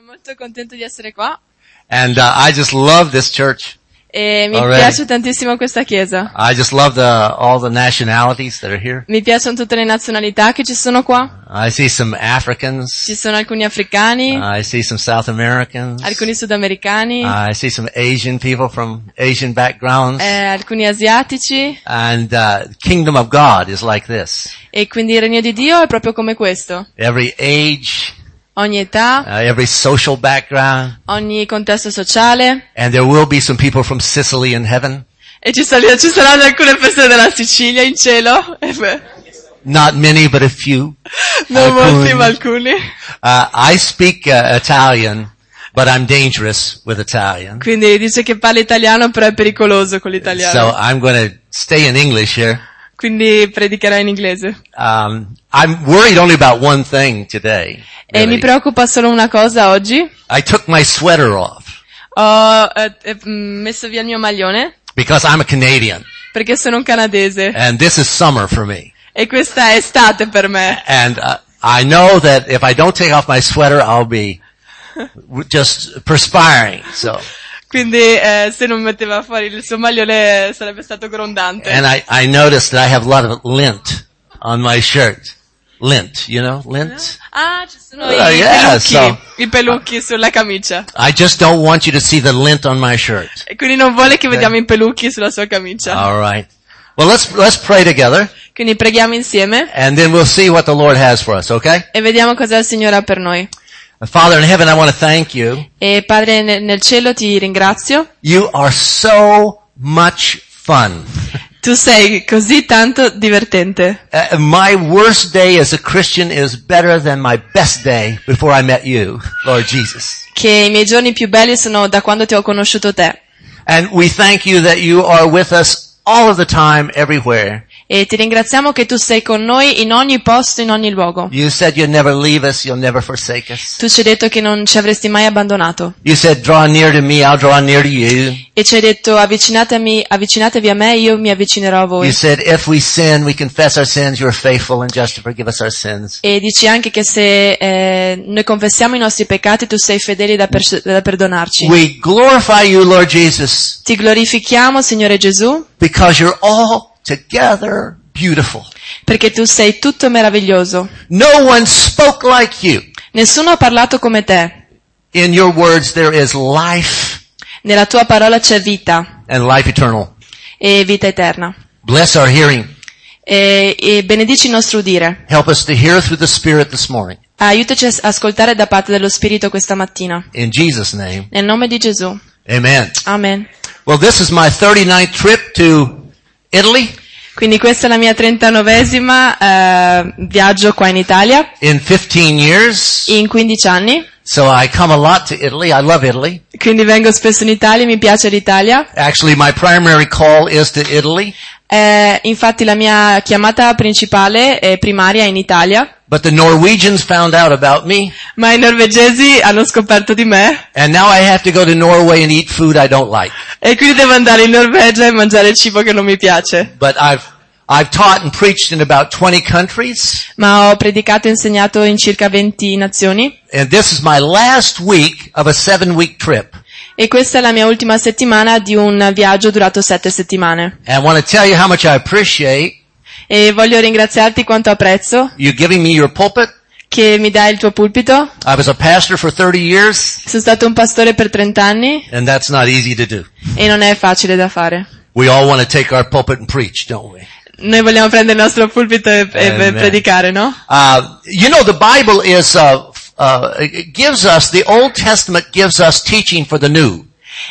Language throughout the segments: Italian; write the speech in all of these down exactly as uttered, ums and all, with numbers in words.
molto contento di essere qua. And uh, I just love this church. E mi Already. piace tantissimo questa chiesa. I just love the all the nationalities that are here. Mi piacciono tutte le nazionalità che ci sono qua. I see some Africans. Ci sono alcuni africani, I see some South Americans. alcuni sudamericani, I see some Asian people from Asian backgrounds. eh, alcuni asiatici. And uh, the kingdom of God is like this. E quindi il regno di Dio è proprio come questo. Every age, Ogni età, uh, every social background. ogni contesto sociale. And there will be some people from Sicily in heaven. E ci, sal- ci saranno alcune persone della Sicilia in cielo. Not many, but a few. Non Alcuni. molti, ma alcuni. Uh, I speak uh, Italian, but I'm dangerous with Italian. Quindi dice che parla italiano, però è pericoloso con So l'italiano. I'm going to stay in English here. Quindi predicherà in inglese. Um, I'm worried only about one thing today. E really. mi preoccupa solo una cosa oggi. I took my sweater off Ho eh, eh, messo via il mio maglione because I'm a Canadian, perché sono un canadese and this is summer for me. e questa è estate per me. And uh, I know that if I don't take off my sweater, I'll be just perspiring. So, Quindi eh, se non metteva fuori il suo maglione sarebbe stato grondante. and I I noticed that I have a lot of lint on my shirt. Lint, you know, lint. Ah, ci sono Uh, i yeah, pelucchi, so- i pelucchi sulla camicia. I just don't want you to see the lint on my shirt. E quindi non vuole che vediamo i pelucchi sulla sua camicia. All right. Well, let's let's pray together, Quindi preghiamo insieme and then we'll see what the Lord has for us. Okay? e vediamo cosa il Signore ha per noi. Father in heaven, I want to thank you. E Padre ne- nel cielo ti ringrazio. You are so much fun. Tu sei così tanto divertente. Uh, my worst day as a Christian is better than my best day before I met you, Lord Jesus. Che i miei giorni più belli sono da quando ti ho conosciuto te. And we thank you that you are with us all of the time, everywhere. E ti ringraziamo che tu sei con noi in ogni posto, in ogni luogo. You said you'll never leave us, you'll never forsake us. Tu ci hai detto che non ci avresti mai abbandonato. You said, draw near to me, I'll draw near to you. E ci hai detto avvicinatevi, avvicinatevi a me, io mi avvicinerò a You voi. said, if we sin, we confess our sins, you are faithful and just to forgive us our sins. E dici anche che se eh, noi confessiamo i nostri peccati, tu sei fedele da, per- da perdonarci. We glorify you, Lord Jesus, Ti glorifichiamo, Signore Gesù, because you're all together beautiful. perché tu sei tutto meraviglioso. No one spoke like you. Nessuno ha parlato come te. In your words there is life Nella tua parola c'è vita and life eternal. e vita eterna. Bless our hearing. E, e benedici il nostro udire. Help us to hear through the Spirit this morning. Aiutaci a ascoltare da parte dello Spirito questa mattina. In Jesus' name, Nel nome di Gesù. amen. Amen. Well, this is my thirty-ninth trip to Italy Quindi questa è la mia trentanovesima eh, viaggio qua in Italia, in fifteen years. in quindici anni. So I come a lot to Italy. I love Italy. Quindi vengo spesso in Italia, mi piace l'Italia. Actually, my primary call is to Italy, Eh, infatti la mia chiamata principale e primaria è in Italia, but the Norwegians found out about me, ma i norvegesi hanno scoperto di me and now I have to go to Norway and eat food I don't like. e quindi devo andare in Norvegia e mangiare il cibo che non mi piace. But I've I've taught and preached in about twenty countries, Ma ho predicato e insegnato in circa venti nazioni and this is my last week of a seven-week trip. e questa è la mia ultima settimana di un viaggio durato sette settimane. And I want to tell you how much I appreciate E voglio ringraziarti quanto apprezzo you giving me your pulpit. che mi dai il tuo pulpito. I was a pastor for thirty years, Sono stato un pastore per trenta anni and that's not easy to do. e non è facile da fare. We all want to take our pulpit and preach, don't we? Noi vogliamo prendere il nostro pulpito e, e Amen. predicare, no? Uh, you know, the Bible is, uh, uh, it gives us, the Old Testament gives us teaching for the New.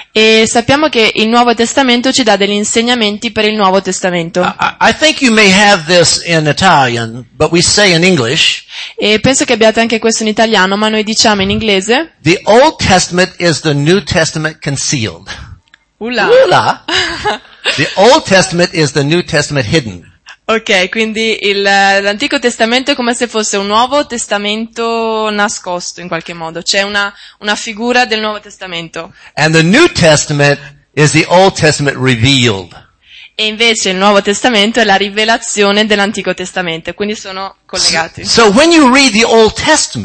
E sappiamo che il Nuovo Testamento ci dà degli insegnamenti per il Nuovo Testamento. I, I think you may have this in Italian, but we say in English, E penso che abbiate anche questo in italiano, ma noi diciamo in inglese. the Old Testament is the New Testament concealed. Ula. Ula. The Old Testament is the New Testament hidden. Ok, quindi il, l'Antico Testamento è come se fosse un Nuovo Testamento nascosto in qualche modo. C'è una, una figura del Nuovo Testamento. And the New Testament is the Old Testament revealed. E invece il Nuovo Testamento è la rivelazione dell'Antico Testamento, quindi sono collegati. So when you read the Old Testament,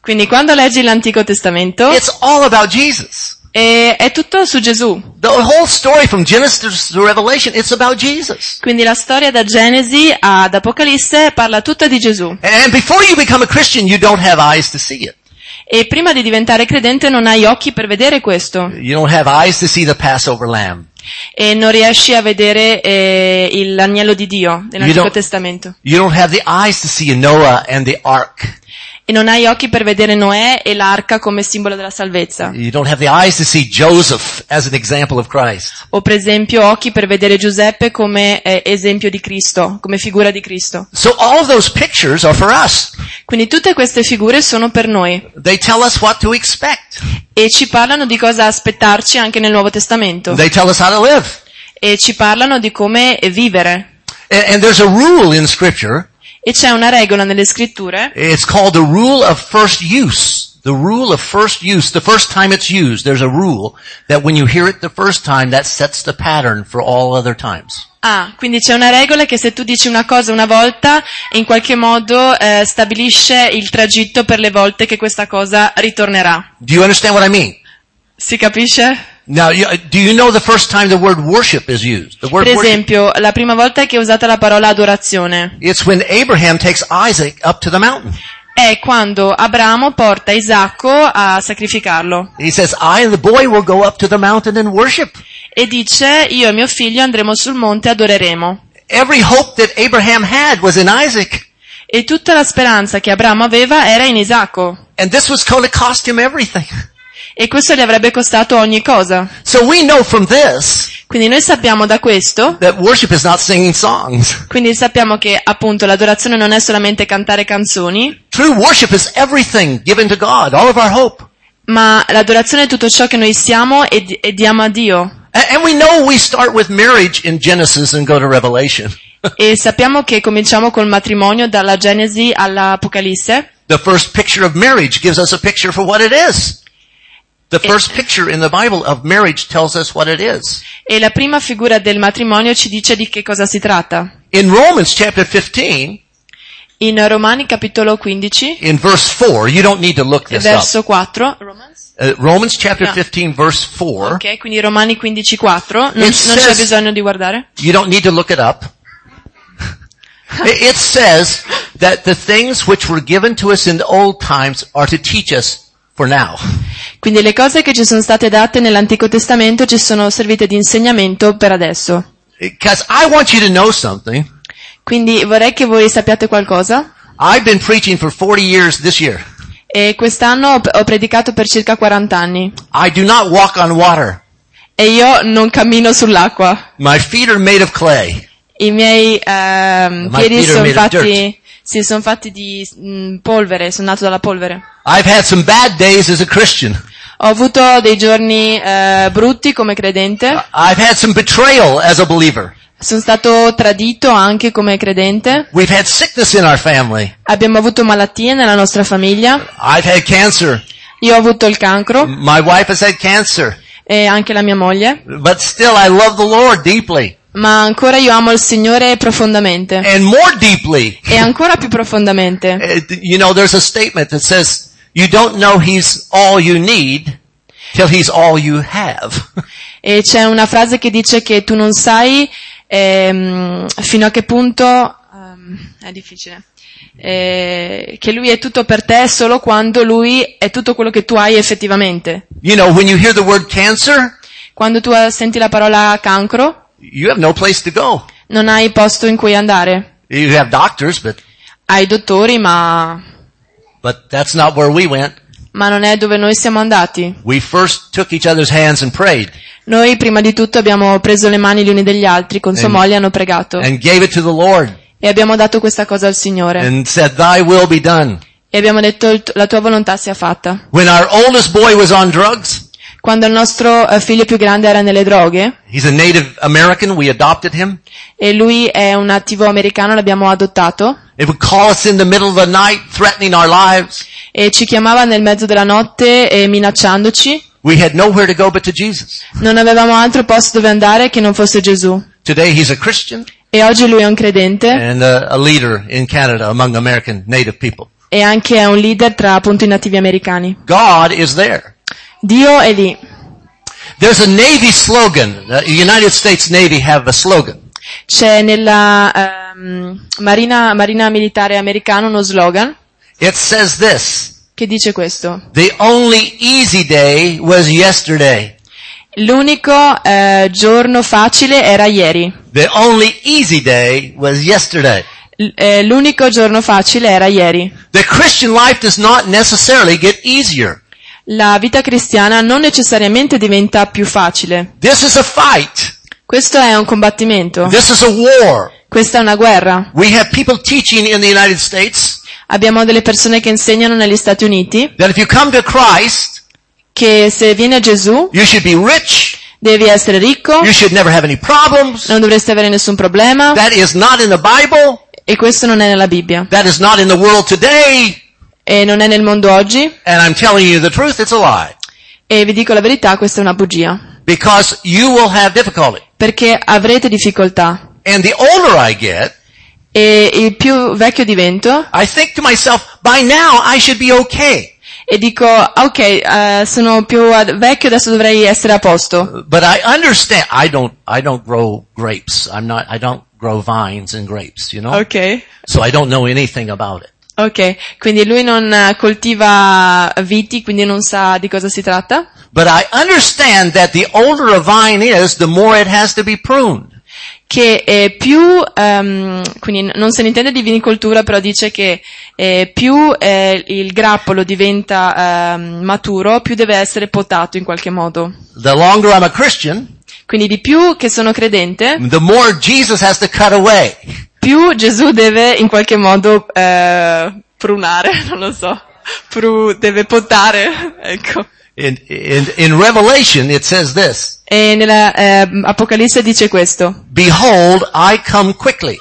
Quindi quando leggi l'Antico Testamento, it's all about Jesus. è, è tutto su Gesù. The whole story from Genesis to Revelation, it's about Jesus. Quindi la storia da Genesi ad Apocalisse parla tutta di Gesù. And before you become a Christian, you don't have eyes to see it. E prima di diventare credente non hai occhi per vedere questo. You don't have eyes to see the Passover lamb. E non riesci a vedere eh, il- l'agnello di Dio nell'Antico You don't- Testamento. You don't have the eyes to see Noah and the ark. E non hai occhi per vedere Noè e l'arca come simbolo della salvezza. You don't have the eyes to see Joseph as an example of Christ. O per esempio occhi per vedere Giuseppe come eh, esempio di Cristo, come figura di Cristo. So all of those pictures are for us. Quindi tutte queste figure sono per noi They tell us what to expect. e ci parlano di cosa aspettarci anche nel Nuovo Testamento They tell us how to live. e ci parlano di come vivere. And, and there's a rule in Scripture. E c'è una regola nelle scritture, It's called the rule of first use. The rule of first use. The first time it's used, there's a rule that when you hear it the first time, that sets the pattern for all other times. ah, quindi c'è una regola che se tu dici una cosa una volta, in qualche modo eh, stabilisce il tragitto per le volte che questa cosa ritornerà. Do you understand what I mean? Si capisce? Now, you- do you know the first time the word worship is used? The word Per worship. esempio, la prima volta che è usata la parola adorazione It's when Abraham takes Isaac up to the mountain. è quando Abramo porta Isacco a sacrificarlo He says, I and the boy will go up to the mountain and worship. e dice io e mio figlio andremo sul monte e adoreremo. Every hope that Abraham had was in Isaac. E tutta la speranza che Abramo aveva era in Isacco. And this was going to cost him everything. E questo gli avrebbe costato ogni cosa. So we know from this Quindi noi sappiamo da questo, that worship is not singing songs. quindi sappiamo che appunto l'adorazione non è solamente cantare canzoni, True worship is everything given to God, all of our hope. ma l'adorazione è tutto ciò che noi siamo e, di- e diamo a Dio. A- And we know we start with marriage in Genesis and go to Revelation. E sappiamo che cominciamo col matrimonio dalla Genesi all'Apocalisse. The first picture of marriage gives us a picture for what it is. The first picture in the Bible of marriage tells us what it is. E la prima figura del matrimonio ci dice di che cosa si tratta. In Romans chapter fifteen, In Romani capitolo quindici, in verse four, you don't need to look this up. verso quattro. Romans? Uh, Romans chapter No. fifteen verse four, Ok, quindi Romani quindici quattro, non, It non c'è says- bisogno di guardare. you don't need to look it up. It it says that the things which were given to us in the old times are to teach us for now. Quindi le cose che ci sono state date nell'Antico Testamento ci sono servite di insegnamento per adesso. Because I want you to know something. Quindi vorrei che voi sappiate qualcosa. I've been preaching for forty years this year. E quest'anno ho ho predicato per circa quaranta anni. I do not walk on water. E io non cammino sull'acqua. My feet are made of clay. I miei ehm, My piedi feet are sono made of fatti, sì, sono fatti di mh, polvere, sono nato dalla polvere. I've had some bad days as a Christian. Ho avuto dei giorni eh, brutti come credente. I've had some betrayal as a believer. Sono stato tradito anche come credente. We've had sickness in our family. Abbiamo avuto malattie nella nostra famiglia. I've had cancer. Io ho avuto il cancro My wife has had cancer. e anche la mia moglie. But still I love the Lord deeply. Ma ancora io amo il Signore profondamente. And more deeply. E ancora più profondamente. Uh, You know, there's a statement that says, you don't know He's all you need till He's all you have. E c'è una frase che dice che tu non sai ehm, fino a che punto, ehm, è difficile, eh, che Lui è tutto per te solo quando Lui è tutto quello che tu hai effettivamente. You know, when you hear the word cancer, Quando tu senti la parola cancro, you have no place to go. non hai posto in cui andare. You have doctors, but, Hai dottori, ma, but that's not where we went. ma non è dove noi siamo andati. We first took each other's hands and prayed Noi prima di tutto abbiamo preso le mani gli uni degli altri, con sua And- moglie hanno pregato and gave it to the Lord e abbiamo dato questa cosa al Signore and said, thy will be done. e abbiamo detto "Il tu- la tua volontà sia fatta". When our oldest boy was on drugs, Quando il nostro eh, figlio più grande era nelle droghe he's a Native American, we adopted him. e lui è un nativo americano, l'abbiamo adottato It would call us in the middle of the night, threatening our lives. e ci chiamava nel mezzo della notte e minacciandoci. We had nowhere to go but to Jesus. Non avevamo altro posto dove andare che non fosse Gesù. Today he's a Christian E oggi lui è un credente and a, a leader in Canada among American Native people. e anche è un leader tra appunto i nativi americani. God is there. Dio è lì. There's a Navy slogan. The United States Navy have a slogan. C'è nella um, marina, marina militare americana uno slogan It says this. che dice questo. The only easy day was yesterday. L'unico eh, giorno facile era ieri. The only easy day was yesterday. L- eh, l'unico giorno facile era ieri. The Christian life does not necessarily get easier. La vita cristiana non necessariamente diventa più facile. This is a fight. Questo è un combattimento. This is a war. Questa è una guerra. We have people teaching in the United States Abbiamo delle persone che insegnano negli Stati Uniti that if you come to Christ, che se vieni a Gesù you should be rich, devi essere ricco, you should never have any problems. non dovresti avere nessun problema, That is not in the Bible. e questo non è nella Bibbia. That is not in the world today. E non è nel mondo oggi, And I'm telling you the truth, it's a lie. e vi dico la verità, questa è una bugia. Because you will have difficulty. Perché avrete difficoltà. And the older I get, E il più vecchio divento, I think to myself, by now I should be okay. e dico, ok, eh, sono più ad- vecchio, adesso dovrei essere a posto. But I understand, I don't, I don't grow grapes. I'm not, I don't grow vines and grapes, you know? Ok. So I don't know anything about it. Ok, quindi lui non eh, coltiva viti, quindi non sa di cosa si tratta. But I understand that the older a vine is, the more it has to be pruned. Che eh, più, ehm, quindi non se ne intende di vinicoltura, però dice che eh, più eh, il grappolo diventa ehm, maturo, più deve essere potato in qualche modo. The longer I'm a Christian, Quindi di più che sono credente, the more Jesus has to cut away. più Gesù deve in qualche modo eh, prunare, non lo so, pru, deve potare, ecco. In, in, in Revelation it says this, E nella eh, Apocalisse dice questo, behold, I come quickly.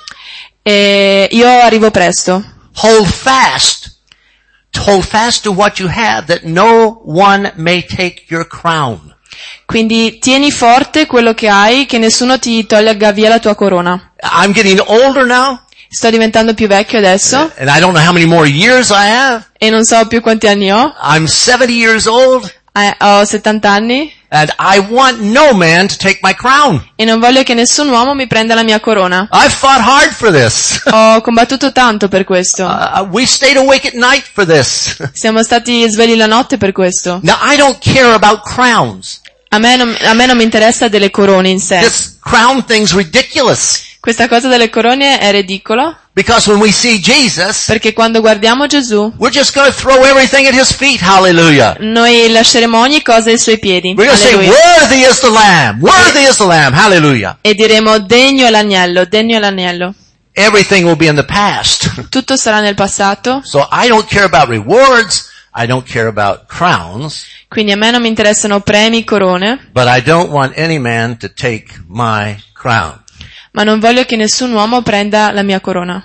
e io arrivo presto, Hold fast, hold fast to what you have, that no one may take your crown. quindi tieni forte quello che hai, che nessuno ti tolga via la tua corona. I'm getting older now, Sto diventando più vecchio adesso, and I don't know how many more years I have. e non so più quanti anni ho, I'm seventy years old, eh, ho settanta anni, and I want no man to take my crown. e non voglio che nessun uomo mi prenda la mia corona. I've fought hard for this. Ho combattuto tanto per questo. Uh, we stayed awake at night for this. Siamo stati svegli la notte per questo. Now I don't care about crowns. A me non, a me non mi interessa delle corone in sé. This crown thing's ridiculous. Questa cosa delle corone è ridicolo, Because when we see Jesus, perché quando guardiamo Gesù, we're just going to throw everything at his feet. Hallelujah. noi lasceremo ogni cosa ai suoi piedi. We're going to say, Alleluia. worthy is the Lamb. Worthy is the Lamb. Hallelujah. E diremo, degno è l'agnello, degno è l'agnello. Everything will be in the past. Tutto sarà nel passato, So I don't care about rewards. I don't care about crowns. quindi a me non mi interessano premi, corone, But I don't want any man to take my crown. ma non voglio che nessun uomo prenda la mia corona.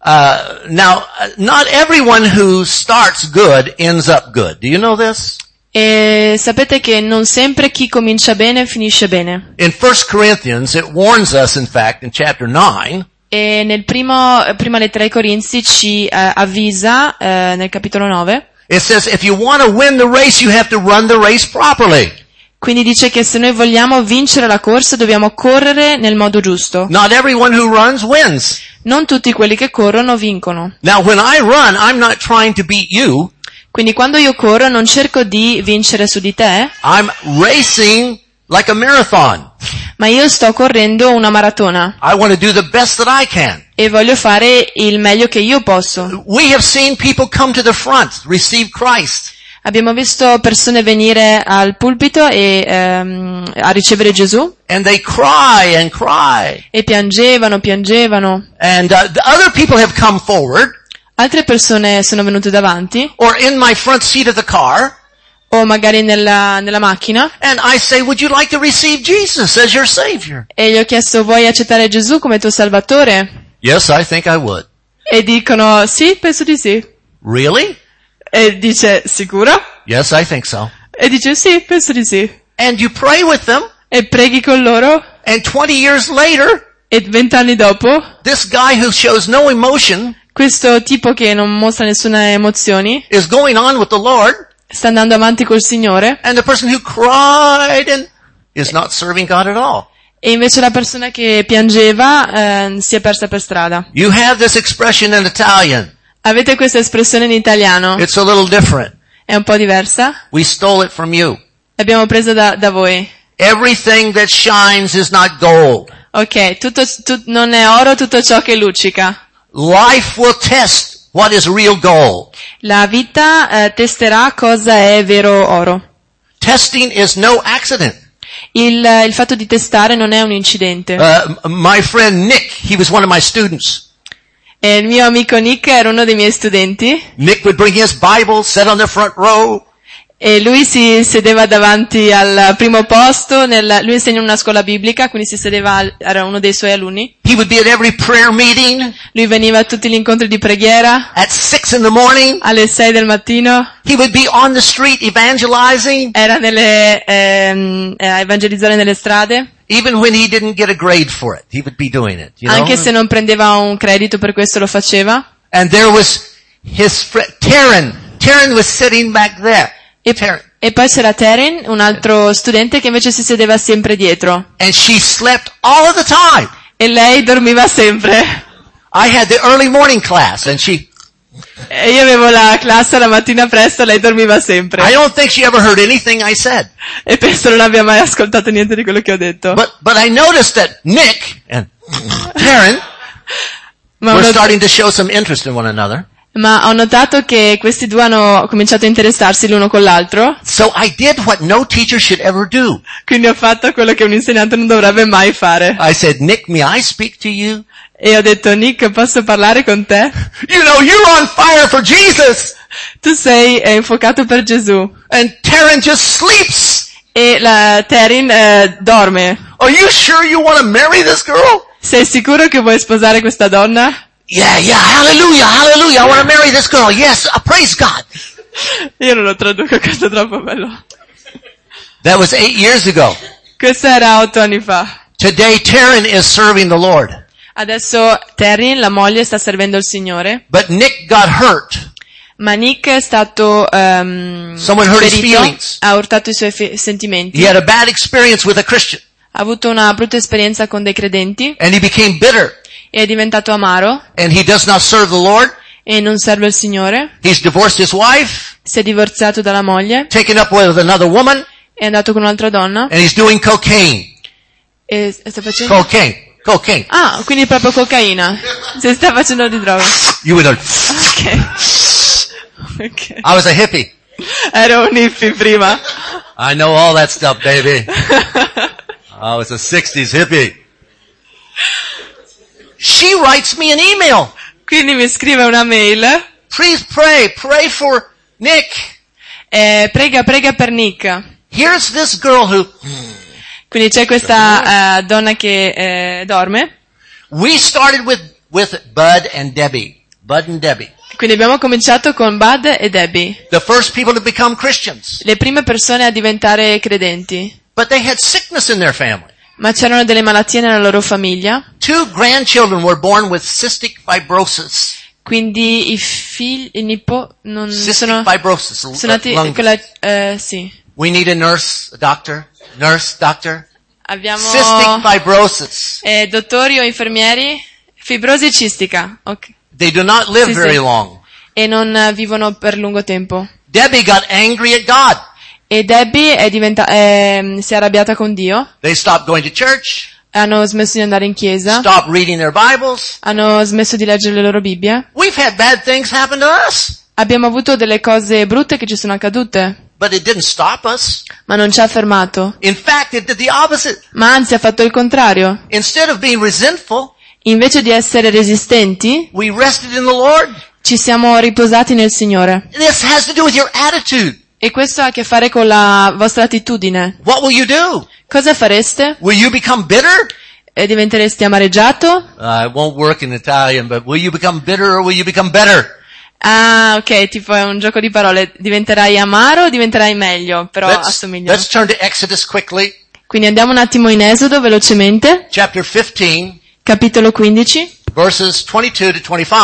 Uh, now, uh, not everyone who starts good ends up good. Do you know this? E sapete che non sempre chi comincia bene finisce bene. In First Corinthians, it warns us, in fact, in chapter nine, E nel primo, prima lettera ai Corinzi ci eh, avvisa, eh, nel capitolo nove, it says, if you want to win the race, you have to run the race properly. quindi dice che se noi vogliamo vincere la corsa dobbiamo correre nel modo giusto. Not everyone who runs wins. Non tutti quelli che corrono vincono. Now, when I run, I'm not trying to beat you. Quindi quando io corro non cerco di vincere su di te, I'm racing like a marathon. ma io sto correndo una maratona I want to do the best that I can. e voglio fare il meglio che io posso. We have seen people come to the front, receive Christ. Abbiamo visto persone venire al pulpito e ehm, a ricevere Gesù And they cry and cry. e piangevano, piangevano. And uh, the other people have come forward, Altre persone sono venute davanti or in my front seat of the car, o magari nella, nella macchina and I say, would you like to receive Jesus as your Savior? e gli ho chiesto vuoi accettare Gesù come tuo Salvatore? Yes, I think I would. E dicono sì, penso di sì. Really? E dice sicuro? Yes, I think so. E dice sì, penso di sì. And you pray with them, E preghi con loro and twenty years later, e vent'anni dopo this guy who shows no emotion questo tipo che non mostra nessuna emozioni is going on with the Lord, sta andando avanti col Signore, and the person who cried and is not serving God at all. e invece la persona che piangeva eh, si è persa per strada. You have this expression in Italian. Avete questa espressione in italiano? It's a little different. È un po' diversa. We stole it from you. L'abbiamo presa da, da voi. Everything that shines is not gold. Ok, tutto, tu, non è oro tutto ciò che luccica. Life will test what is real gold. La vita eh, testerà cosa è vero oro. Testing is no accident. Il, il fatto di testare non è un incidente. Uh, my friend Nick, he was one of my students. E il mio amico Nick era uno dei miei studenti. Nick would bring his Bible, sit on the front row. E lui si sedeva davanti al primo posto, nel, lui insegna in una scuola biblica, quindi si sedeva, era uno dei suoi alunni. He would be at every prayer meeting. Lui veniva a tutti gli incontri di preghiera. At six in the morning. Alle sei del mattino. He would be on the street evangelizing. Era nelle, ehm, a evangelizzare nelle strade. Even when he didn't get a grade for it, he would be doing it. You know? Anche se non prendeva un credito per questo lo faceva. And there was his friend, Taryn. Taryn was sitting back there. E, e poi c'era Taryn, un altro studente che invece si sedeva sempre dietro. And she slept all of the time. E lei dormiva sempre. I had the early morning class and she... E io avevo la classe la mattina presto, lei dormiva sempre. I don't think she ever heard anything I said. E penso non abbia mai ascoltato niente di quello che ho detto. But, but I noticed that Nick and Taryn Ma were ho, not- starting to show some interest in one another. ma ho notato che questi due hanno cominciato a interessarsi l'uno con l'altro. So I did what no teacher should ever do. Quindi ho fatto quello che un insegnante non dovrebbe mai fare. I said, Nick, may I speak to you? E ho detto, Nick, posso parlare con te? You know, you're on fire for Jesus. Tu sei eh, infuocato per Gesù. And Taryn just sleeps. E la Taryn eh, dorme. Are you sure you want to marry this girl? Sei sicuro che vuoi sposare questa donna? Yeah, yeah, hallelujah, hallelujah. I want to marry this girl. Yes, uh, praise God. Io non lo traduco, questo è troppo bello. That was eight years ago. Questo era otto anni fa. Today, Taryn is serving the Lord. Adesso Taryn, la moglie, sta servendo il Signore. But Nick got hurt. Ma Nick è stato um, Someone hurt his ferito, feelings. ha urtato i suoi fe- sentimenti. He had a bad experience with a Christian. Ha avuto una brutta esperienza con dei credenti. And he became bitter. E è diventato amaro. And he does not serve the Lord. E non serve il Signore. He's divorced his wife. Si è divorziato dalla moglie. Taken up with another woman. È andato con un'altra donna. And he's doing cocaine. E sta facendo... Cocaine. Cocaine. Ah, quindi proprio cocaina. Si sta facendo di droga. You would know. Ok. Ok. I was a hippie. Ero un hippie prima. I know all that stuff, baby. I was a sixties hippie. She writes me an email. Quindi mi scrive una mail. Please pray. Pray for Nick. Eh, prega, prega per Nick. Here's this girl who... Quindi c'è questa uh, donna che eh, dorme. We started with, with Bud and Debbie. Bud and Debbie. Quindi abbiamo cominciato con Bud e Debbie. The first people to become Christians. Le prime persone a diventare credenti. But they had sickness in their family. Ma c'erano delle malattie nella loro famiglia. Two grandchildren were born with cystic fibrosis. Quindi i figli, i nipo, non Cystic sono, fibrosis. sono nati lung- con la, eh, sì. We need a nurse, a doctor. Nurse, doctor. Abbiamo Cystic fibrosis. eh, dottori o infermieri, fibrosi cistica, ok. They do not live Sì, very sì. long. E non eh, vivono per lungo tempo. Debbie got angry at God. E Debbie è diventa, eh, si è arrabbiata con Dio. They stopped going to church, Hanno smesso di andare in chiesa. stopped reading their Bibles. Hanno smesso di leggere le loro Bibbie. We've had bad things happen to us, Abbiamo avuto delle cose brutte che ci sono accadute. but it didn't stop us. Ma non ci ha fermato. In fact, it did the opposite. Ma anzi ha fatto il contrario. Instead of being resentful, Invece di essere resistenti, we rested in the Lord. ci siamo riposati nel Signore. This has to do with your attitude. E questo ha a che fare con la vostra attitudine. What will you do? Cosa fareste? Will you become bitter? E diventereste amareggiato? Uh, it won't work in Italian, but will you become bitter or will you become better? Ah, ok, tipo è un gioco di parole. Diventerai amaro o diventerai meglio? Però Let's, assomigliano. let's turn to Exodus quickly. Quindi andiamo un attimo in Esodo velocemente. Chapter fifteen, Capitolo quindici, verses twenty-two to twenty-five.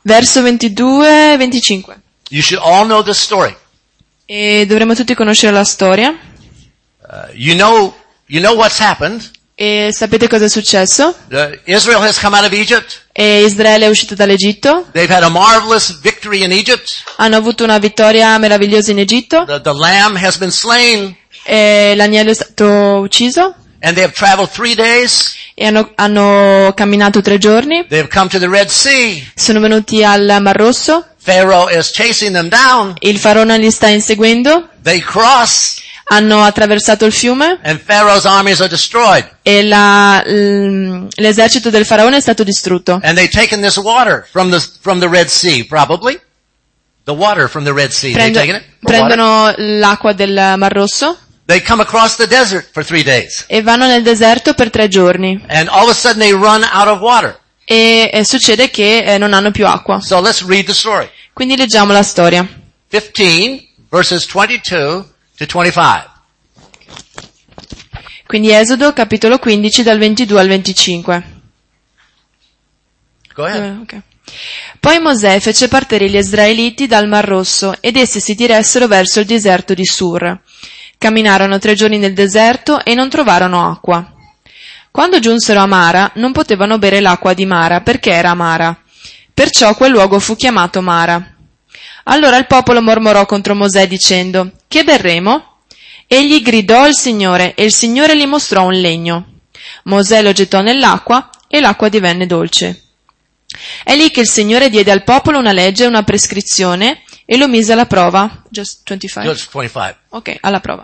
Verso ventidue venticinque. You should all know this story. E dovremmo tutti conoscere la storia. Uh, you know, you know what's happened. E sapete cosa è successo? Uh, Israel has come out of Egypt. E Israele è uscito dall'Egitto. They've had a marvelous victory in Egypt. Hanno avuto una vittoria meravigliosa in Egitto. The, the lamb has been slain. E l'agnello è stato ucciso. And they have traveled three days. E hanno, hanno camminato tre giorni. They have come to the Red Sea. Sono venuti al Mar Rosso. Pharaoh is chasing them down. Il faraone li sta inseguendo. They cross. Hanno attraversato il fiume. And Pharaoh's armies are destroyed. E la, l'esercito del faraone è stato distrutto. And they've taken this water from the, from the Red Sea, probably. The water from the Red Sea. Prendo, they've taken it. prendono l'acqua del Mar Rosso. They come across the desert for three days. E vanno nel deserto per tre giorni. And all of a sudden they run out of water. E, e succede che eh, non hanno più acqua. So let's read the story. Quindi leggiamo la storia. fifteen, verses twenty-two to twenty-five. Quindi Esodo, capitolo quindici, dal ventidue al venticinque. Go ahead. Eh, okay. Poi Mosè fece partire gli Israeliti dal Mar Rosso ed essi si diressero verso il deserto di Sur. Camminarono tre giorni nel deserto e non trovarono acqua. Quando giunsero a Mara, non potevano bere l'acqua di Mara perché era amara. Perciò quel luogo fu chiamato Mara. Allora il popolo mormorò contro Mosè dicendo: che berremo? Egli gridò al Signore e il Signore gli mostrò un legno. Mosè lo gettò nell'acqua e l'acqua divenne dolce. È lì che il Signore diede al popolo una legge e una prescrizione e lo mise alla prova. Just twenty-five? Just twenty-five. Ok, alla prova.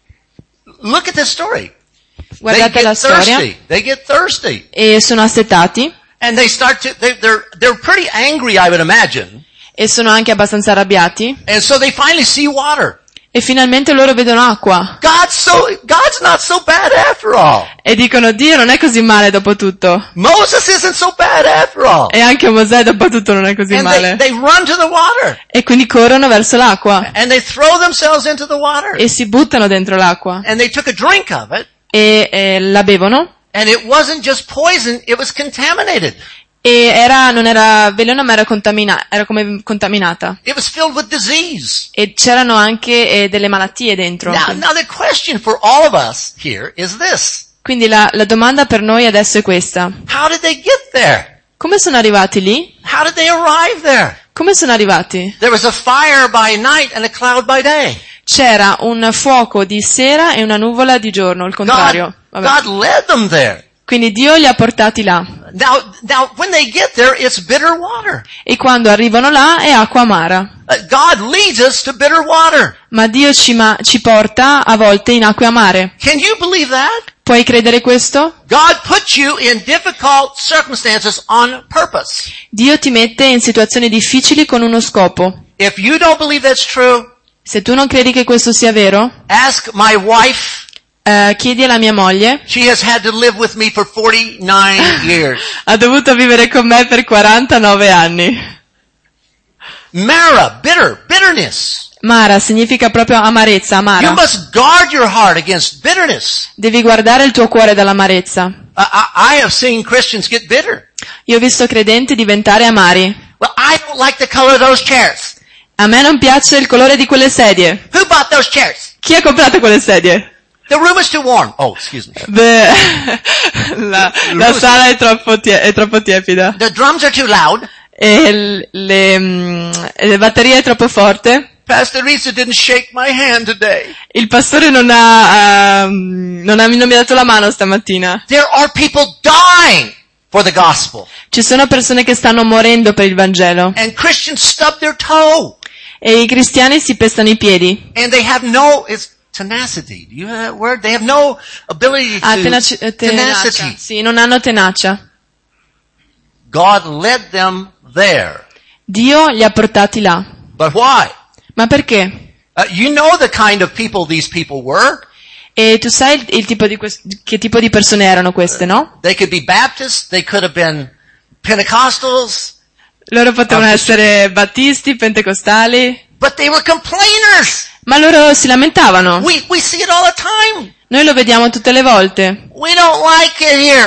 Look at this story. Guardate they la get storia. thirsty. They get thirsty. E sono assetati And they start to, they, they're, they're pretty angry, I would imagine. e sono anche abbastanza arrabbiati And so they finally see water. e finalmente loro vedono acqua God's so, God's not so bad after all. e dicono: Dio non è così male dopo tutto. Moses isn't so bad after all. E anche Mosè dopo tutto non è così And they, male. they run to the water. E quindi corrono verso l'acqua And they throw themselves into the water. e si buttano dentro l'acqua And they took a drink of it. e, e la bevono. And it wasn't just poison, it was contaminated. E era, non era veleno ma era, contamina, era come contaminata. It was filled with disease. E c'erano anche eh, delle malattie dentro. Now, now the question for all of us here is this. Quindi la, la domanda per noi adesso è questa: How did they get there? come sono arrivati lì? How did they arrive there? Come sono arrivati? There was a fire by night and a cloud by day. C'era un fuoco di sera e una nuvola di giorno, il contrario. God, Vabbè. God led them there. Quindi Dio li ha portati là. Now, now, when they get there, it's bitter water. E quando arrivano là è acqua amara. Uh, God leads us to bitter water. Ma Dio ci, ma- ci porta a volte in acque amare. Can you believe that? Puoi credere questo? God puts you in difficult circumstances on purpose. Dio ti mette in situazioni difficili con uno scopo. If you don't believe that's true, Se tu non credi che questo sia vero, ask my wife. eh, chiedi alla mia moglie. She has had to live with me for forty-nine years. Ha dovuto vivere con me per quarantanove anni. Mara, bitter, bitterness. Mara significa proprio amarezza, You amara. must guard your heart against bitterness. Devi guardare il tuo cuore dall'amarezza. I, I, I have seen Christians get bitter. Io ho visto credenti diventare amari. Well, I don't like the color of those chairs. A me non piace il colore di quelle sedie. Who bought those chairs? Chi ha comprato quelle sedie? The room is too warm. Oh, excuse me. Beh, la, la sala è troppo, tie- è troppo tiepida. The drums are too loud. E l- le, mm, le batterie è troppo forte. Pastor Risa didn't shake my hand today. Il pastore non ha, um, non ha, non mi ha dato la mano stamattina. There are people dying for the gospel. Ci sono persone che stanno morendo per il Vangelo. And Christians stub their toe. E i cristiani si pestano i piedi. And they have no, it's tenacity. Do you have that word? They have no ability to, Ah, tenaci- eh, tenacia. tenacity. Sì, non hanno tenacia. God led them there. Dio li ha portati là. But why? Ma perché? Uh, you know the kind of people these people were. E tu sai il, il tipo di quest- che tipo di persone erano queste, no? They could be Baptists, they could have been Pentecostals, Loro potevano Ah, sì. essere battisti, pentecostali, but they were complainers. ma loro si lamentavano. We, we see it all the time. Noi lo vediamo tutte le volte. We don't like it here.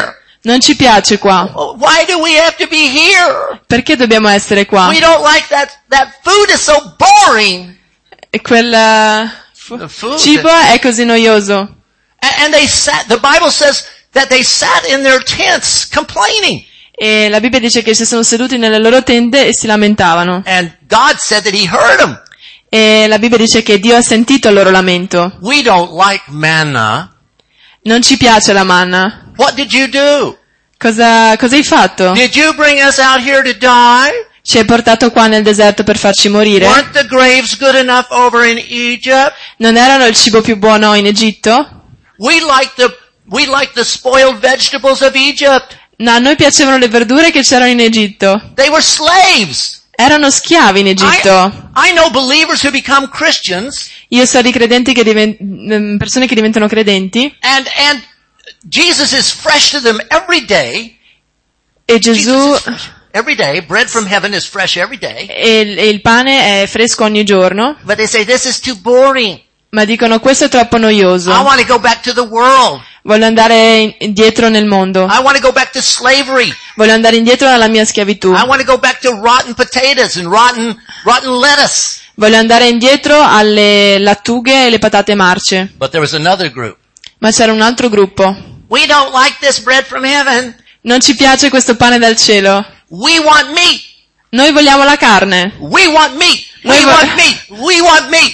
Non ci piace qua. Why do we have to be here? Perché dobbiamo essere qua? We don't like that, that food is so boring. E quel uh, fu- The food. cibo è così noioso. And, and they sat, the Bible says that they sat in their tents complaining. E la Bibbia dice che si sono seduti nelle loro tende e si lamentavano. And God said that He heard them. E la Bibbia dice che Dio ha sentito il loro lamento. We don't like manna. Non ci piace la manna. What did you do? Cosa, cosa hai fatto? Did you bring us out here to die? Ci hai portato qua nel deserto per farci morire? Weren't the graves good enough over in Egypt? Non erano il cibo più buono in Egitto? We like the, we like the spoiled vegetables of Egypt. No, a noi piacevano le verdure che c'erano in Egitto. They were slaves. Erano schiavi in Egitto. I, I know believers who become Christians. Io so di credenti che diven- persone che diventano credenti. And, and Jesus is fresh to them every day. E Gesù, Jesus is fresh every day. Bread from heaven is fresh every day. e il, e il pane è fresco ogni giorno. But they say, this is too boring. Ma dicono, questo è troppo noioso. I want to go back to the world. Voglio andare indietro nel mondo. I want to go back to slavery. Voglio andare indietro nella mia schiavitù. I want to go back to rotten potatoes and rotten, rotten lettuce. Voglio andare indietro alle lattughe e le patate marce. But there was another group. Ma c'era un altro gruppo. We don't like this bread from heaven. Non ci piace questo pane dal cielo. We want meat. Noi vogliamo la carne. We want meat. We Noi vo- want meat. We want meat.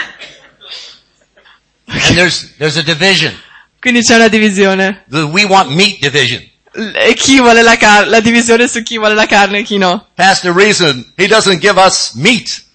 And there's, there's a division. Quindi c'è una divisione. The we want meat division. E chi vuole la carne, la divisione su chi vuole la carne e chi no. Pastor reason he doesn't give us meat.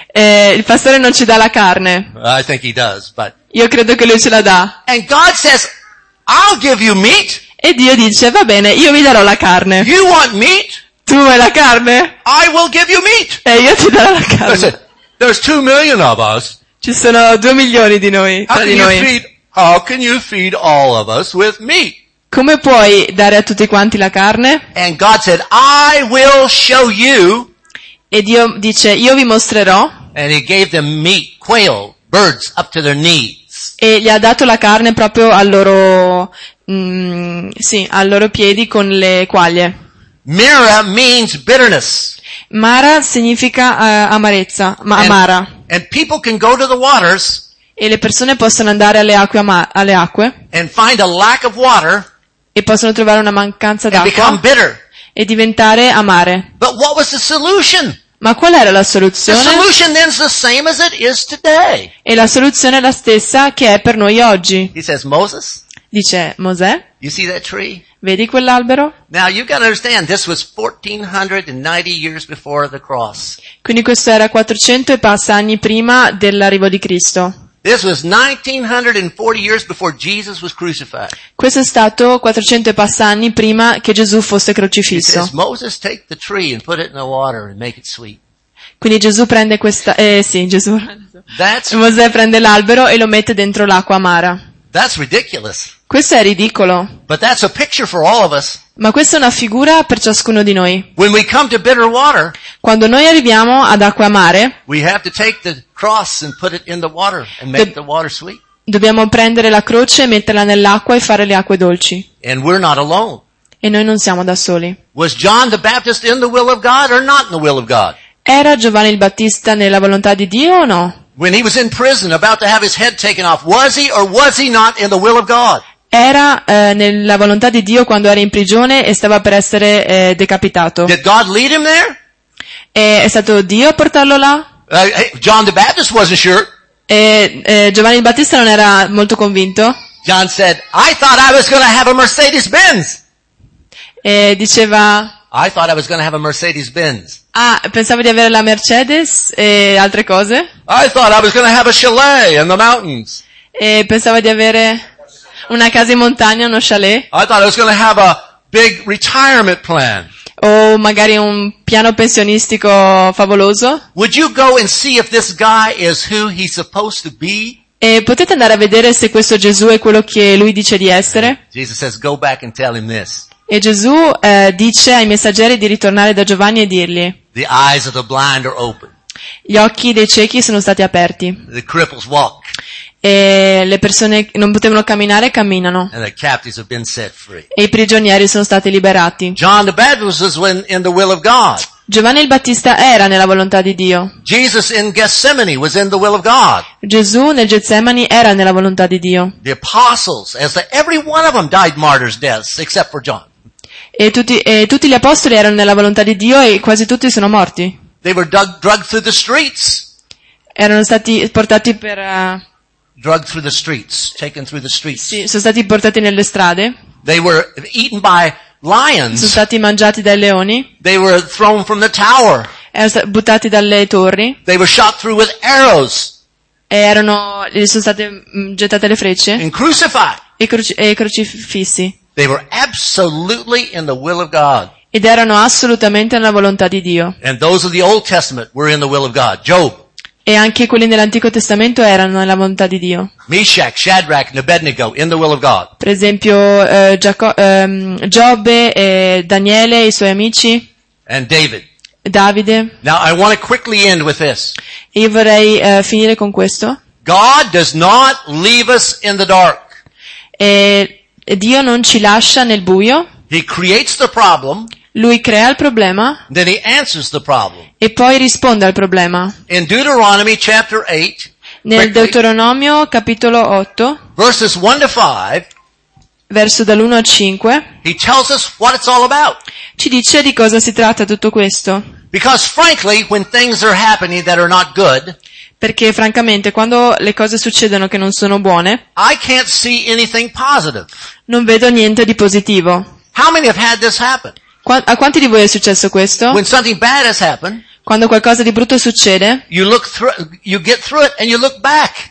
E il pastore non ci dà la carne. I think he does, but. Io credo che lui ce la dà. And God says, I'll give you meat. E Dio dice, va bene, io vi darò la carne. You want meat? Tu vuoi la carne? I will give you meat. E io ti darò la carne. Listen, there's two million of us. Ci sono due milioni di noi, How tra can di you noi. feed, how can you feed all of us with meat? Come puoi dare a tutti quanti la carne? And God said, I will show you. E Dio dice, io vi mostrerò. And he gave them meat, quail, birds up to their knees. E gli ha dato la carne proprio al loro, mm, sì, ai loro piedi con le quaglie. Mira means bitterness. Mara significa uh, amarezza, ma And, amara. and people can go to the waters E le persone possono andare alle acque, ama- alle acque and find a lack of water e possono trovare una mancanza and become d'acqua bitter. e diventare amare. But what was the solution? Ma qual era la The soluzione? solution then is the same as it is today. E la soluzione è la stessa che è per noi oggi. He says, Moses, Dice Mosè, you see that tree? vedi quell'albero? Now you've got to understand, this was fourteen ninety years before the cross. Quindi questo era quattrocento e passa anni prima dell'arrivo di Cristo. This was nineteen forty years before Jesus was crucified. Questo è stato quattrocento e passa anni prima che Gesù fosse He crocifisso. says, Moses, take the tree and put it in the water and make it sweet. Quindi Gesù prende questa, eh sì, Gesù. That's, Mosè prende l'albero e lo mette dentro l'acqua amara. that's ridiculous. Questo è ridicolo. But that's a picture for all of us. Ma questa è una figura per ciascuno di noi. When we come to bitter water, Quando noi arriviamo ad acque amare, we have to take the cross and put it in the water and make the water sweet. dobbiamo prendere la croce, metterla nell'acqua e fare le acque dolci. And we're not alone. E noi non siamo da soli. Was John the Baptist in the will of God or not in the will of God? Era Giovanni il Battista nella volontà di Dio o no? When he was in prison about to have his head taken off, was he or was he not in the will of God? Era eh, nella volontà di Dio quando era in prigione e stava per essere eh, decapitato. Did God lead him there? E è stato Dio a portarlo là? Uh, hey, John the Baptist wasn't sure. E eh, Giovanni il Battista non era molto convinto. John said, I thought I was going to have a Mercedes-Benz. E diceva, I thought I was going to have a Mercedes-Benz. ah, pensavo di avere la Mercedes e altre cose. I thought I was going to have a chalet in the mountains. E pensava di avere una casa in montagna, uno chalet. I thought I was going to have a big retirement plan. O magari un piano pensionistico favoloso. Would you go and see if this guy is who he's supposed to be? E potete andare a vedere se questo Gesù è quello che lui dice di essere? Jesus says, go back and tell him this. E Gesù eh, dice ai messaggeri di ritornare da Giovanni e dirgli: The eyes of the blind are open. gli occhi dei ciechi sono stati aperti The cripples walk. e le persone non potevano camminare camminano And the captives have been set free. e i prigionieri sono stati liberati. John the Baptist was in, in the will of God. Giovanni il Battista era nella volontà di Dio. Jesus in Gethsemane was in the will of God. Gesù nel Getsemani era nella volontà di Dio. The apostles, as the, every one of them died martyrs' deaths, except for John. E tutti, e tutti gli apostoli erano nella volontà di Dio e quasi tutti sono morti. They were dug, drugged through the streets. Erano stati portati per, uh, Drugged through the streets, taken through the streets. sì, sono stati portati nelle strade, They were eaten by sono lions. stati mangiati dai leoni, They were thrown from the tower. erano stati buttati dalle torri They were shot through with arrows e erano, gli sono state mm, gettate le frecce and crucified. e, cruci- e crocifissi. They were absolutely in the will of God. Ed erano assolutamente nella volontà di Dio. And those of the Old Testament were in the will of God. Job, E anche quelli dell'Antico Testamento erano nella volontà di Dio. Meshach, Shadrach, and Abednego in the will of God. Per esempio eh, Giaco- ehm, Giobbe, e Daniele e i suoi amici, And David. Davide. Now I want to quickly end with this. E io vorrei eh, finire con questo. God does not leave us in the dark. E Dio non ci lascia nel buio, He creates the problem, Lui crea il problema then He answers the problem. e poi risponde al problema. In Deuteronomy chapter eight, Nel quickly, Deuteronomio capitolo otto, verses one to five, verso dall'uno al cinque, He tells us what it's all about. ci dice di cosa si tratta tutto questo. Because frankly, when things are happening that are not good, Perché francamente quando le cose succedono che non sono buone, I can't see anything positive. non vedo niente di positivo. How many have had this happen? Qua- a quanti di voi è successo questo? When something bad has happened, Quando qualcosa di brutto succede you look through, you get through it and you look back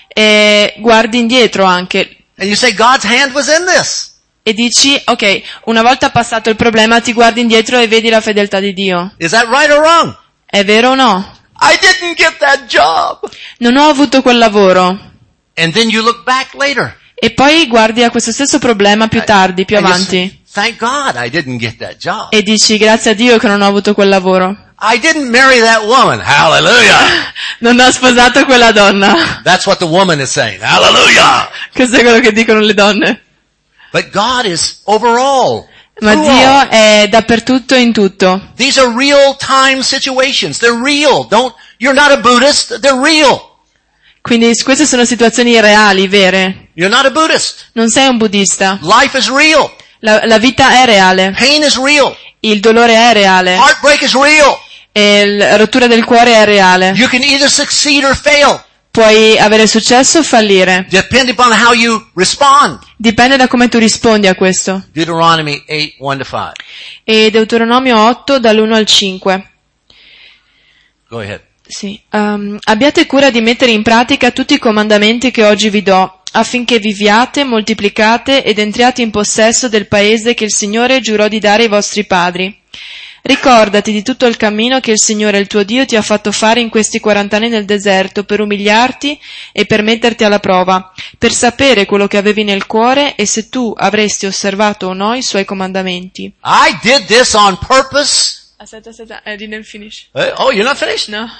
e guardi indietro anche and you say, God's hand was in this. e dici, ok, una volta passato il problema ti guardi indietro e vedi la fedeltà di Dio. Is that right or wrong? È vero o no? I didn't get that job. Non ho avuto quel lavoro. And then you look back later. E poi guardi a questo stesso problema più tardi, più And you avanti. say, Thank God I didn't get that job. E dici, grazie a Dio che non ho avuto quel lavoro. I didn't marry that woman. Hallelujah. Non ho sposato quella donna. That's what the woman is saying. Hallelujah. Questo è quello che dicono le donne. But God is overall. Ma through Dio all. è dappertutto in tutto. These are real time situations. They're real. Don't, you're not a Buddhist. They're real. Quindi queste sono situazioni reali, vere. You're not a Buddhist. Non sei un buddista. Life is real. La, la vita è reale. Pain is real. Il dolore è reale. Heartbreak is real. E la rottura del cuore è reale. You can either succeed or fail, Puoi avere successo o fallire. depending upon how you respond. Dipende da come tu rispondi a questo. Deuteronomy eight, one to five. E Deuteronomio otto dall'uno al cinque. Go ahead. Sì. Um, abbiate cura di mettere in pratica tutti i comandamenti che oggi vi do, affinché viviate, moltiplicate ed entriate in possesso del paese che il Signore giurò di dare ai vostri padri. Ricordati di tutto il cammino che il Signore, il tuo Dio, ti ha fatto fare in questi quarant'anni nel deserto per umiliarti e per metterti alla prova, per sapere quello che avevi nel cuore e se tu avresti osservato o no i suoi comandamenti. I did this on purpose. Aspetta, aspetta, I didn't finish. Uh, oh, you're not finished? No.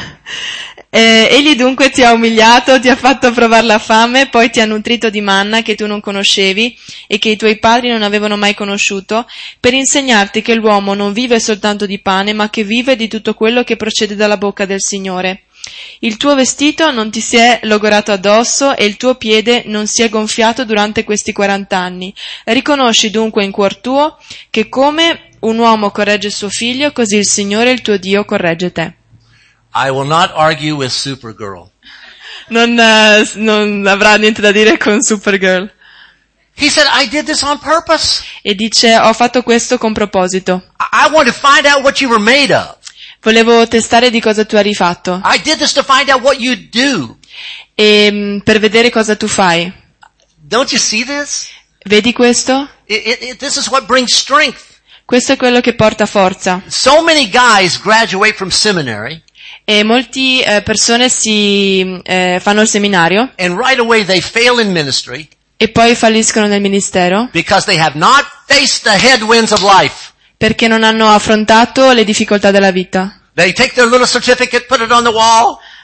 eh, egli dunque ti ha umiliato, ti ha fatto provare la fame, poi ti ha nutrito di manna che tu non conoscevi e che i tuoi padri non avevano mai conosciuto, per insegnarti che l'uomo non vive soltanto di pane, ma che vive di tutto quello che procede dalla bocca del Signore. Il tuo vestito non ti si è logorato addosso e il tuo piede non si è gonfiato durante questi quarant'anni. Riconosci dunque in cuor tuo che come un uomo corregge suo figlio, così il Signore, il tuo Dio, corregge te. I will not argue with Supergirl. Non, uh, non avrà niente da dire con Supergirl. He said, I did this on purpose. E dice, ho fatto questo con proposito. I, I wanted to find out what you were made of. Volevo testare di cosa tu eri fatto. I did this to find out what you do. E mm, per vedere cosa tu fai. Don't you see this? Vedi questo? It, it, it, this is what brings strength. Questo è quello che porta forza. So many guys graduate from seminary E molte eh, persone si eh, fanno il seminario and right away they fail in ministry e poi falliscono nel ministero because they have not faced the headwinds of life. perché non hanno affrontato le difficoltà della vita. They take their little certificate, put it on the wall.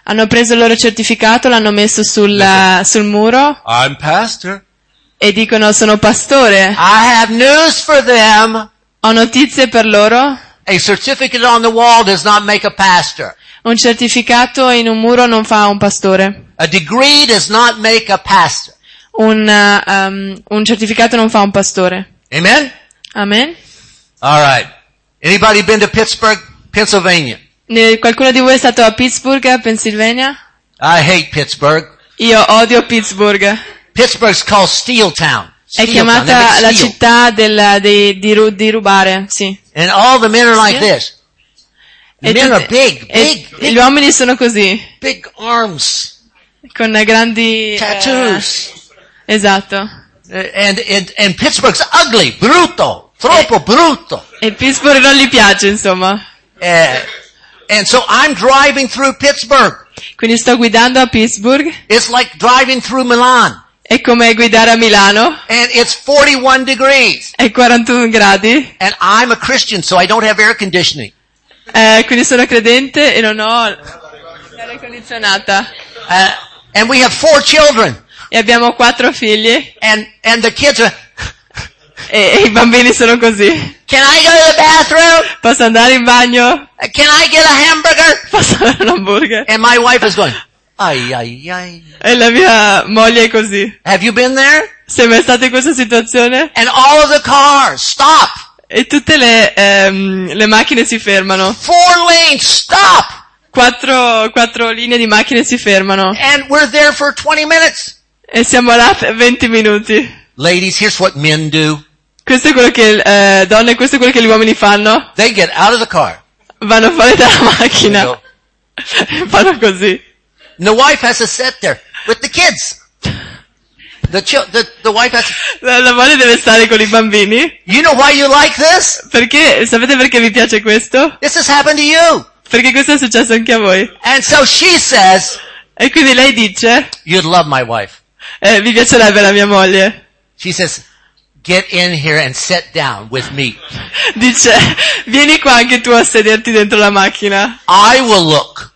Hanno preso il loro certificato, l'hanno messo sul, sul muro I'm pastor. e dicono sono pastore. I have news for them. Ho notizie per loro. A certificate on the wall does not make a pastor. Un certificato in un muro non fa un pastore. A degree does not make a pastor. Un, uh, um, un certificato non fa un pastore. Amen? Amen? All right. Anybody been to Pittsburgh, Pennsylvania? Ne- Qualcuno di voi è stato a Pittsburgh, Pennsylvania? I hate Pittsburgh. Io odio Pittsburgh. Pittsburgh's called Steel Town. È Steel Town. They chiamata make la steel. città del, dei- di, ru- di rubare, sì. And all the men are like Sì. this. The E men are tutti- big, e big, gli big, uomini sono così, big arms, con grandi... eh, tattoos. esatto. Uh, and, and, and Pittsburgh's ugly, brutto, troppo brutto. E Pittsburgh non gli piace, insomma. Uh, and so I'm driving through Pittsburgh. Quindi sto guidando a Pittsburgh, It's like driving through Milan. è come guidare a Milano, And it's forty-one degrees. è quarantuno gradi, And I'm a Christian, so I don't have air conditioning. eh, quindi sono credente e non ho l'aria condizionata. Uh, and we have four children. E abbiamo quattro figli, And, and the kids are, e, e i bambini sono così. can I go to the bathroom? Posso andare in bagno? Can I get a hamburger? Posso avere un hamburger? And my wife is going, ay, ay, ay. E la mia moglie è così. Have you been there? Sei mai stato in questa situazione? And all of the cars, stop. E tutte le, ehm, le macchine si fermano. Four lanes, stop. Quattro, quattro linee di macchine si fermano. And we're there for twenty minutes. E siamo là per venti minuti. Ladies, here's what men do. Questo è quello che, eh, donne, questo è quello che gli uomini fanno. They get out of the car. Vanno fuori dalla They macchina. go, Fanno così. and the wife has to sit there with the kids. The, chil- the, the wife has to, La, la moglie deve stare con i bambini. you know why you like this? Perché, sapete perché vi piace questo? This has happened to you. Perché questo è successo anche a voi. And so she says, E quindi lei dice, you'd love my wife. eh, vi piacerebbe la mia moglie. She says, get in here and sit down with me. Dice, vieni qua anche tu a sederti dentro la macchina. I will look.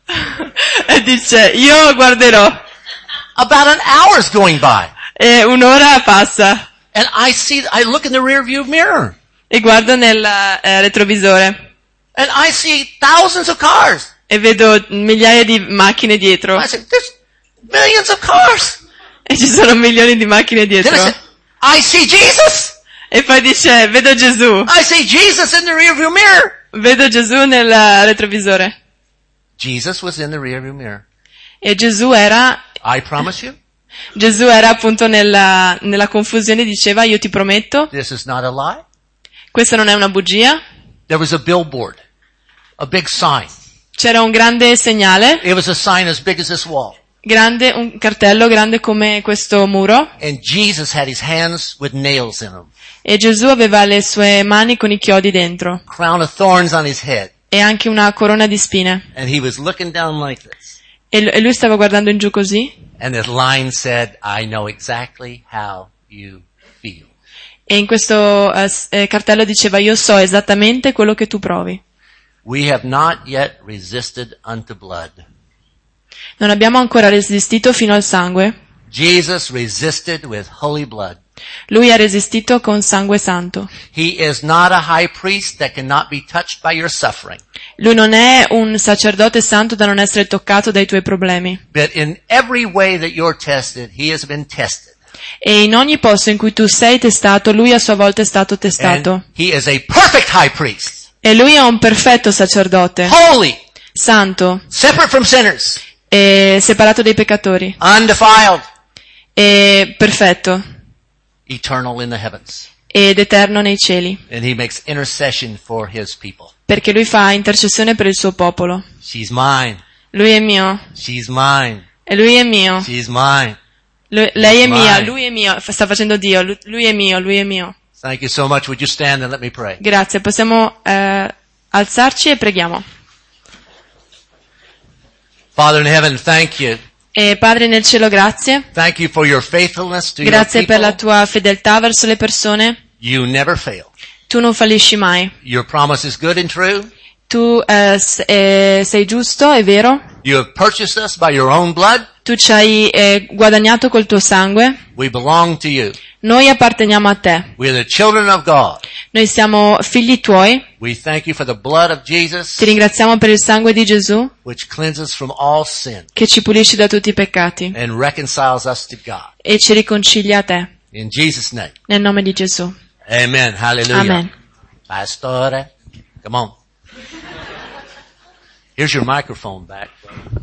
E dice, io guarderò. About an hour's going by. E un'ora passa. And I see, I look in the rear view mirror. E guardo nel eh, retrovisore. And I see thousands of cars. E vedo migliaia di macchine dietro. I said, there's millions of cars. E ci sono milioni di macchine Then I dietro. said, I see Jesus. E poi dice, vedo Gesù. I see Jesus in the rear view mirror. Vedo Gesù nel retrovisore. Jesus was in the rear view mirror. E Gesù era, I promise you, Gesù era appunto nella, nella confusione, diceva, io ti prometto, this is not a lie. questa non è una bugia. There was a billboard, a big sign. C'era un grande segnale, It was a sign as big as this wall. grande, un cartello grande come questo muro. And Jesus had his hands with nails in them. E Gesù aveva le sue mani con i chiodi dentro. Crown of thorns on his head. E anche una corona di spine. And he was looking down like this. E, l- e lui stava guardando in giù così. And this line said, I know exactly how you feel. E in questo eh, s- eh, cartello diceva, io so esattamente quello che tu provi. We have not yet resisted unto blood. Non abbiamo ancora resistito fino al sangue. Jesus resisted with holy blood. Lui ha resistito con sangue santo. He is not a high priest that cannot be touched by your suffering. Lui non è un sacerdote santo da non essere toccato dai tuoi problemi. But in every way that you're tested, he has been tested. E in ogni posto in cui tu sei testato, lui a sua volta è stato testato. And he is a perfect high priest. E lui è un perfetto sacerdote, Holy, santo, separate from sinners, e separato dai peccatori, undefiled, e perfetto, eternal in the heavens. ed eterno nei cieli. And he makes intercession for his people. Perché lui fa intercessione per il suo popolo. She's mine. Lui è mio, She's mine. e lui è mio. She's mine. Lui- lei è mia, Mine. lui è mio, Fa- sta facendo Dio, Lu- lui è mio, lui è mio. Thank you so much. Would you stand and let me pray? Grazie, possiamo eh, alzarci e preghiamo. Father in heaven, thank you. E Padre nel cielo, grazie. Thank you for your faithfulness to your Grazie per la people. tua fedeltà verso le persone. You never fail. Tu non fallisci mai. Your promise is good and true. tu eh, s- eh, sei giusto, è vero, You have purchased us by your own blood. tu ci hai eh, guadagnato col tuo sangue, We belong to you. noi apparteniamo a te, We are the children of God. noi siamo figli tuoi, We thank you for the blood of Jesus, ti ringraziamo per il sangue di Gesù which cleanses from all sin che ci pulisce da tutti i peccati and reconciles us to God. e ci riconcilia a te, In Jesus' name. nel nome di Gesù. Amen. Hallelujah. Amen. Pastore, come on. Here's your microphone back.